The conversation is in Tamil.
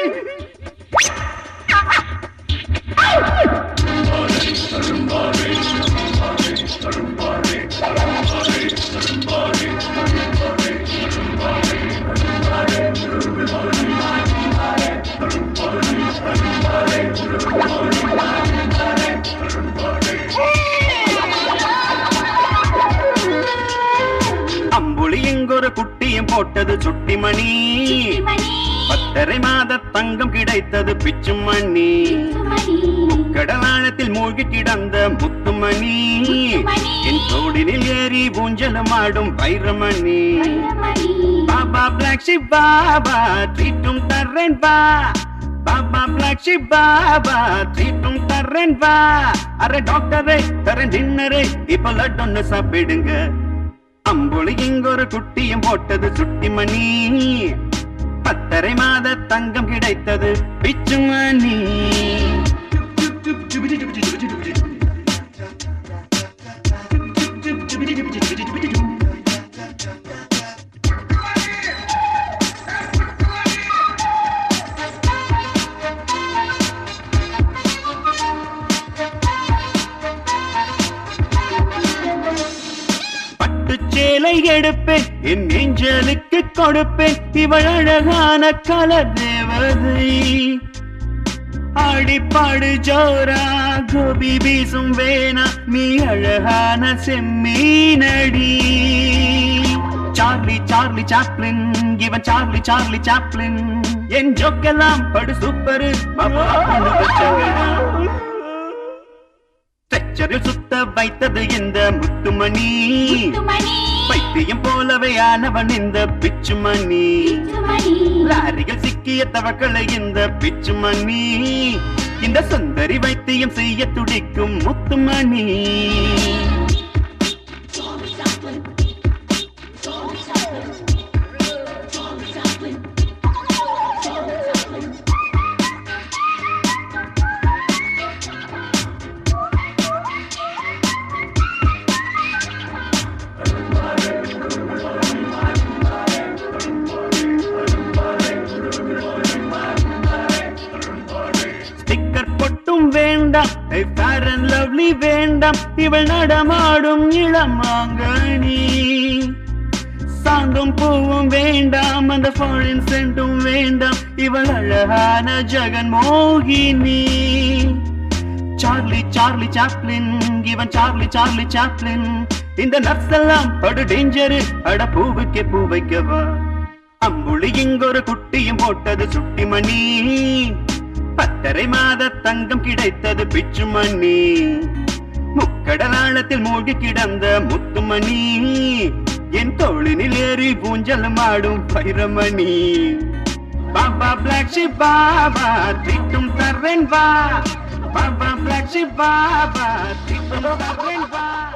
அம்புலி எங்கொரு குட்டியும் போட்டது சுட்டி மணி, 10.5 மாத தங்கம் கிடைத்தது பிச்சு மணி, கடலாழத்தில் மூழ்கி கிடந்த முத்துமணி, என் தோடினில் ஏறி ஊஞ்சலமாடும் வைரமணி. பாபா பிளாக் ஷிப் பாபா ட்ரீட்டும் தர்றேன் வா, பாபா பிளாக் ஷிப் பாபா ட்ரீட்டும் தர்றேன் வா. அரே டாக்டரே தரேன் டின்னரே, இப்ப லட்டொன்னு சாப்பிடுங்க. அம்புலி இங்கொரு குட்டியும் போட்டது சுட்டி மணி, 10.5 மாத தங்கம் கிடைத்தது பிச்சு மணி. சேலை எடுப்பேன் என் நெஞ்சலுக்கு கொடுப்பேன், இவள் அழகான கலர் தேவதை. ஆடிப்பாடு ஜோரா கோபி வீசும் வேணா, நீ அழகான செம்மீனடி. சார்லி சார்லி சாப்ளின், இவன் சார்லி சார்லி சாப்ளின், என் ஜோக்கெல்லாம் படு சூப்பரு. ஸ்ட்ரெச்சரில் சுத்த வைத்தது இந்த முத்துமணி, பைத்தியம் போலவே ஆனவன் இந்த பிச்சு மணி. லாரிகள் சிக்கிய தவக்களை இந்த பிச்சு மணி, இந்த சுந்தரி வைத்தியம் செய்ய துடிக்கும் முத்துமணி. வேண்டாம் ஃபேர் அண்ட் லவ்லி வேண்டாம், இவள் நடமாடும் இளமாங்கனி. சாந்தும் பூவும் வேண்டாம், அந்த ஃபாரின் சென்ட்டும் வேண்டாம், இவள் அழகான ஜெகன் மோகினி. சார்லி சார்லி சாப்ளின், இவன் சார்லி சார்லி சாப்ளின், இந்த நர்ஸ் எல்லாம் படு டேஞ்சரு, அட பூவுக்கே பூ வைக்கவா. அம்புலி இங்கொரு குட்டியும் போட்டது சுட்டி மணி, 10.5 மாத தங்கம் கிடைத்தது பிச்சு மணி, முக்கடலாழத்தில் மூழ்கி கிடந்த முத்துமணி, என் தோளினில் ஏறி ஊஞ்சலமாடும் வைரமணி. பாபா பிளாக் ஷிப் பாபா ட்ரீட்டும் தர்றேன் வா, பாபா பிளாக் ஷிப் பாபா ட்ரீட்டும் தர்றேன் வா.